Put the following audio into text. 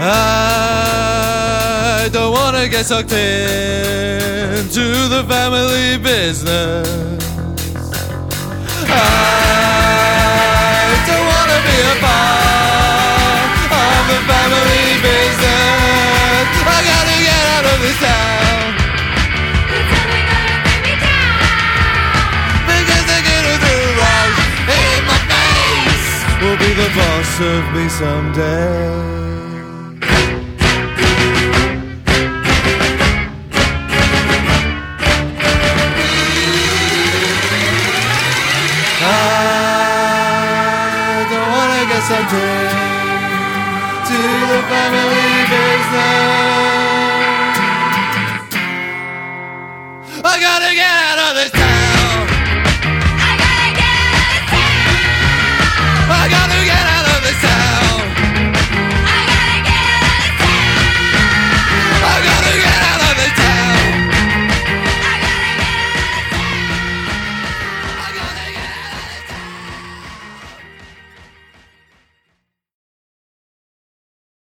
I don't wanna get sucked into the family business. I don't wanna be a part of the family business. I gotta get out of this town. It's only gonna bring me down. Because they get a rush in my face. Will be the boss of me someday. I don't wanna get sucked into the family business. I gotta get